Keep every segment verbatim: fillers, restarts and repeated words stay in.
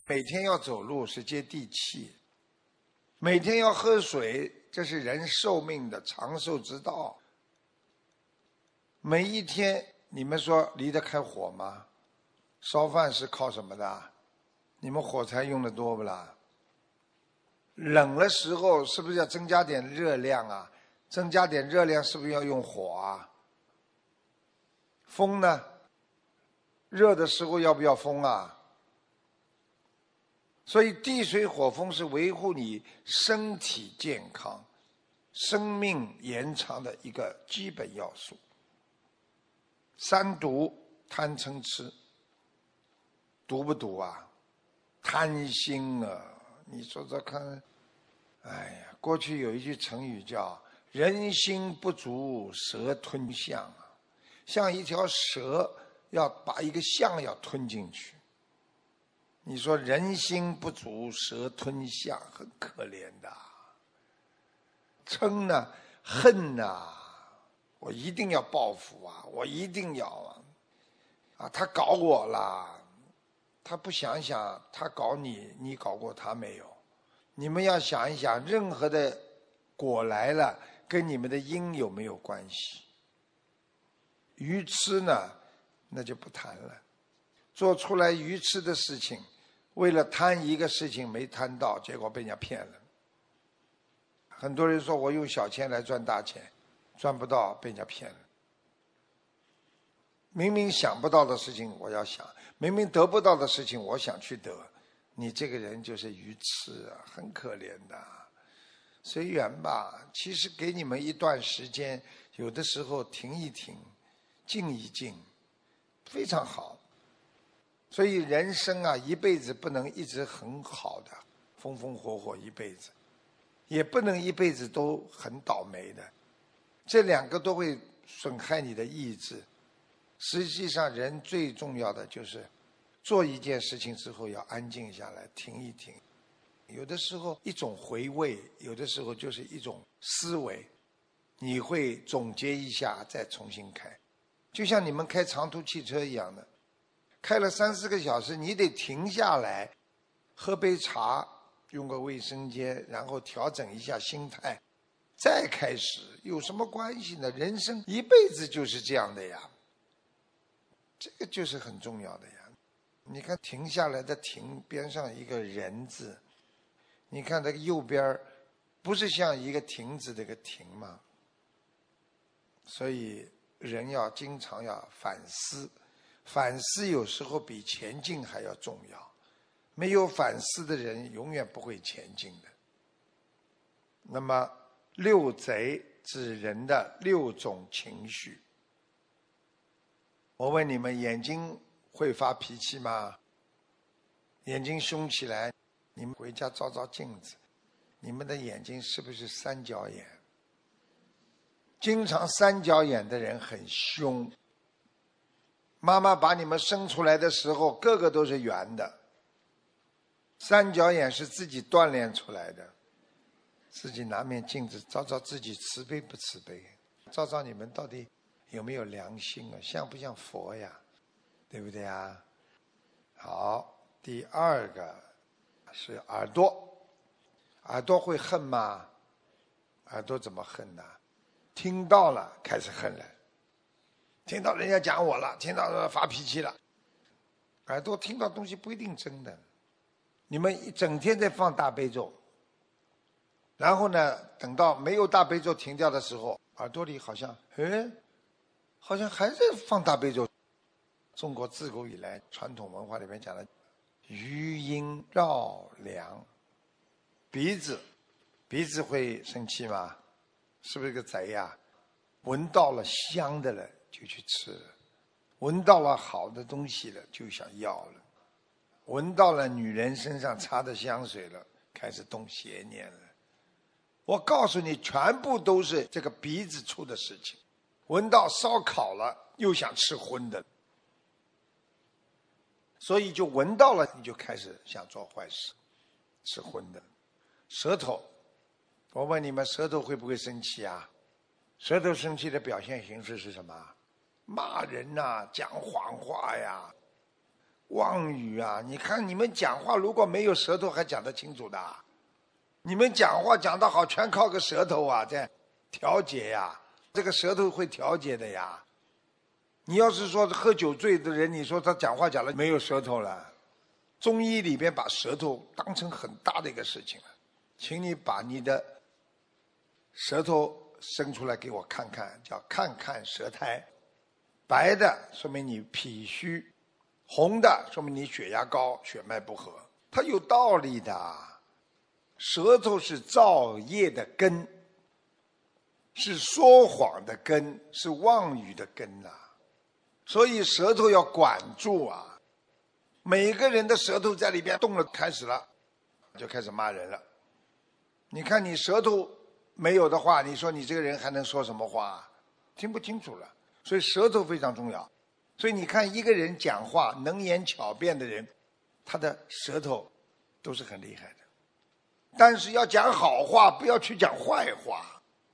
每天要走路是接地气，每天要喝水，这是人寿命的长寿之道。每一天，你们说离得开火吗？烧饭是靠什么的？你们火柴用的多不啦？冷的时候是不是要增加点热量啊？增加点热量是不是要用火啊？风呢？热的时候要不要风啊？所以地水火风是维护你身体健康、生命延长的一个基本要素。三毒：贪嗔痴。毒不毒啊？贪心啊！你说说看，哎呀，过去有一句成语叫“人心不足蛇吞象”啊，像一条蛇要把一个象要吞进去。你说人心不足蛇吞象，很可怜的。嗔呢，恨呐，我一定要报复啊，我一定要啊，啊，他搞我啦。他不想想他搞你，你搞过他没有？你们要想一想，任何的果来了跟你们的因有没有关系？愚痴呢，那就不谈了。做出来愚痴的事情，为了贪一个事情没贪到，结果被人家骗了。很多人说我用小钱来赚大钱，赚不到，被人家骗了。明明想不到的事情我要想，明明得不到的事情我想去得，你这个人就是愚痴啊，很可怜的。随缘吧，其实给你们一段时间，有的时候停一停，静一静，非常好。所以人生啊，一辈子不能一直很好的风风火火一辈子，也不能一辈子都很倒霉的，这两个都会损害你的意志。实际上人最重要的就是做一件事情之后要安静下来，停一停。有的时候一种回味，有的时候就是一种思维，你会总结一下再重新开。就像你们开长途汽车一样的，开了三四个小时，你得停下来喝杯茶，用个卫生间，然后调整一下心态，再开始。有什么关系呢？人生一辈子就是这样的呀，这个就是很重要的呀。你看停下来的停边上一个人字，你看这个右边不是像一个亭子这个亭吗？所以人要经常要反思，反思有时候比前进还要重要。没有反思的人永远不会前进的。那么六贼指人的六种情绪。我问你们，眼睛会发脾气吗？眼睛凶起来，你们回家照照镜子，你们的眼睛是不是三角眼？经常三角眼的人很凶。妈妈把你们生出来的时候个个都是圆的，三角眼是自己锻炼出来的。自己拿面镜子照照自己，慈悲不慈悲？照照你们到底有没有良心啊？像不像佛呀？对不对啊？好，第二个是耳朵。耳朵会恨吗？耳朵怎么恨呢？听到了开始恨了，听到人家讲我了，听到发脾气了。耳朵听到东西不一定真的。你们一整天在放大悲咒，然后呢，等到没有大悲咒停掉的时候，耳朵里好像，哎，好像还在放大悲咒。中国自古以来传统文化里面讲的余音绕梁。鼻子，鼻子会生气吗？是不是个贼呀？闻到了香的了就去吃了，闻到了好的东西了就想要了，闻到了女人身上擦的香水了开始动邪念了。我告诉你，全部都是这个鼻子出的事情。闻到烧烤了又想吃荤的，所以就闻到了你就开始想做坏事，吃荤的。舌头，我问你们，舌头会不会生气啊？舌头生气的表现形式是什么？骂人呐、啊，讲谎话呀。 妄语啊！你看你们讲话如果没有舌头还讲得清楚的，你们讲话讲得好全靠个舌头啊，在调节呀，这个舌头会调节的呀。你要是说喝酒醉的人，你说他讲话讲得没有舌头了，中医里边把舌头当成很大的一个事情了，请你把你的舌头伸出来给我看看，叫看看舌苔，白的说明你脾虚，红的说明你血压高，血脉不和，它有道理的。舌头是造业的根，是说谎的根，是妄语的根呐、啊。所以舌头要管住啊！每个人的舌头在里边动了，开始了，就开始骂人了。你看你舌头没有的话，你说你这个人还能说什么话？听不清楚了。所以舌头非常重要。所以你看一个人讲话能言巧辩的人，他的舌头都是很厉害的。但是要讲好话，不要去讲坏话。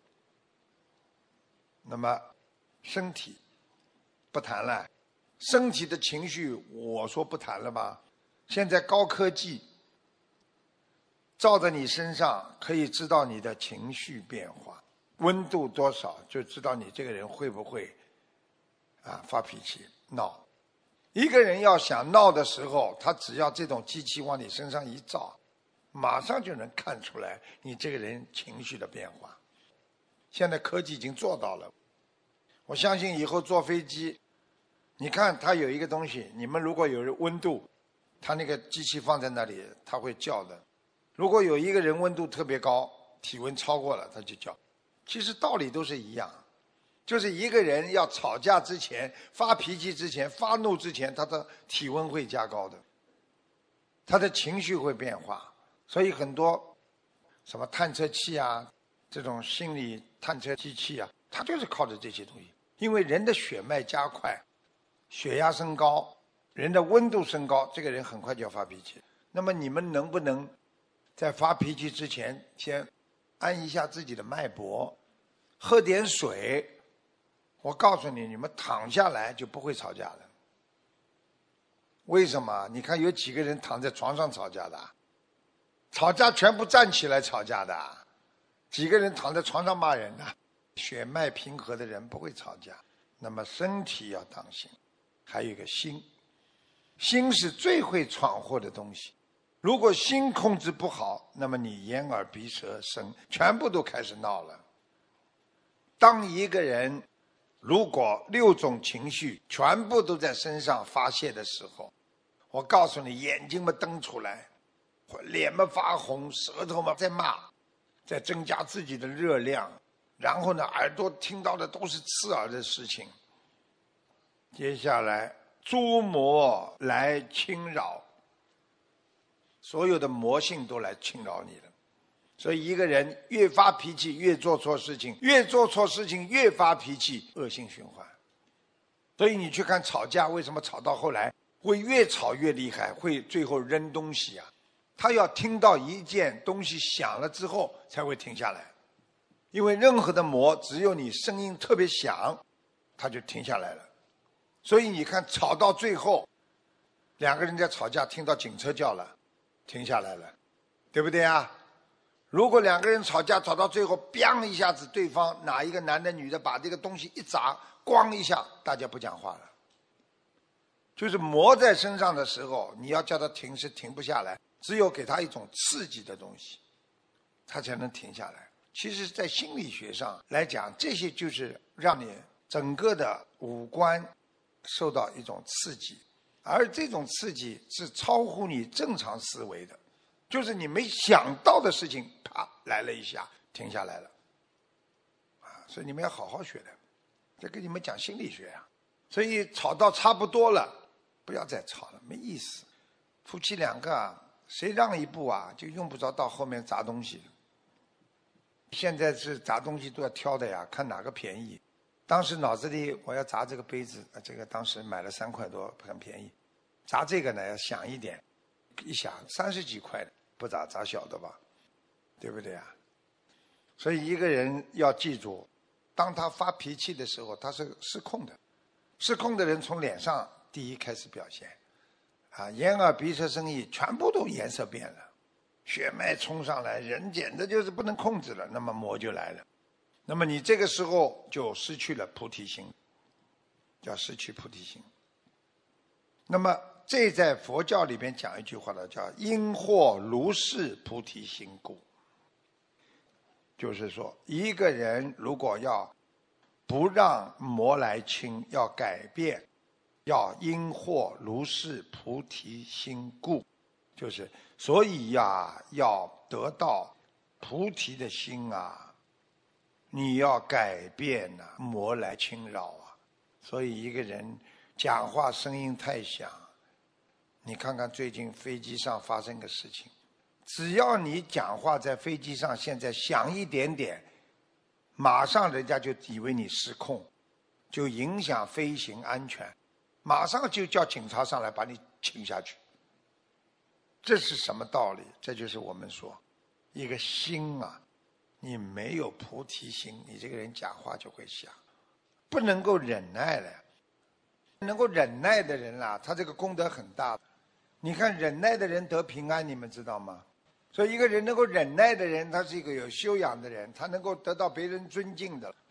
那么身体不谈了，身体的情绪我说不谈了吧。现在高科技照在你身上，可以知道你的情绪变化，温度多少就知道你这个人会不会啊发脾气闹。一个人要想闹的时候，他只要这种机器往你身上一照，马上就能看出来你这个人情绪的变化。现在科技已经做到了，我相信以后坐飞机，你看它有一个东西，你们如果有温度，它那个机器放在那里，它会叫的。如果有一个人温度特别高，体温超过了，它就叫。其实道理都是一样，就是一个人要吵架之前、发脾气之前、发怒之前，他的体温会加高的，他的情绪会变化。所以很多什么探测器啊，这种心理探测机器啊，它就是靠着这些东西。因为人的血脉加快，血压升高，人的温度升高，这个人很快就要发脾气。那么你们能不能在发脾气之前先按一下自己的脉搏，喝点水？我告诉你，你们躺下来就不会吵架了。为什么？你看有几个人躺在床上吵架的？吵架全部站起来吵架的。几个人躺在床上骂人的？血脉平和的人不会吵架。那么身体要当心，还有一个心，心是最会闯祸的东西。如果心控制不好，那么你眼耳鼻舌身全部都开始闹了。当一个人如果六种情绪全部都在身上发泄的时候，我告诉你，眼睛嘛瞪出来，脸嘛发红，舌头嘛在骂，在增加自己的热量，然后呢，耳朵听到的都是刺耳的事情。接下来诸魔来侵扰，所有的魔性都来侵扰你了。所以一个人越发脾气，越做错事情，越做错事情越发脾气，恶性循环。所以你去看吵架，为什么吵到后来会越吵越厉害，会最后扔东西啊？他要听到一件东西响了之后才会停下来。因为任何的魔，只有你声音特别响，它就停下来了。所以你看吵到最后，两个人在吵架，听到警车叫了，停下来了，对不对啊？如果两个人吵架吵到最后，biang一下子，对方哪一个男的女的把这个东西一砸，咣一下，大家不讲话了。就是魔在身上的时候，你要叫他停是停不下来，只有给他一种刺激的东西，他才能停下来。其实在心理学上来讲，这些就是让你整个的五官受到一种刺激，而这种刺激是超乎你正常思维的，就是你没想到的事情，啪来了一下，停下来了。啊，所以你们要好好学的，在跟你们讲心理学啊。所以吵到差不多了，不要再吵了，没意思。夫妻两个啊，谁让一步啊，就用不着到后面砸东西了。现在是砸东西都要挑的呀，看哪个便宜。当时脑子里我要砸这个杯子，这个当时买了三块多，很便宜。砸这个呢要想一点，一想三十几块的，不砸砸小的吧，对不对啊？所以一个人要记住，当他发脾气的时候，他是失控的。失控的人从脸上第一开始表现， 啊，眼耳鼻舌身意全部都颜色变了，血脉冲上来，人简直就是不能控制了，那么魔就来了。那么你这个时候就失去了菩提心，叫失去菩提心。那么这在佛教里边讲一句话呢，叫因祸如是菩提心故。就是说，一个人如果要不让魔来侵，要改变，要因祸如是菩提心故，就是所以呀，要得到菩提的心啊，你要改变呐、啊，魔来侵扰啊。所以一个人讲话声音太响，你看看最近飞机上发生个事情，只要你讲话在飞机上现在响一点点，马上人家就以为你失控，就影响飞行安全，马上就叫警察上来把你请下去。这是什么道理？这就是我们说一个心啊，你没有菩提心，你这个人讲话就会响，不能够忍耐了。能够忍耐的人啦、啊，他这个功德很大。你看忍耐的人得平安，你们知道吗？所以一个人能够忍耐的人，他是一个有修养的人，他能够得到别人尊敬的。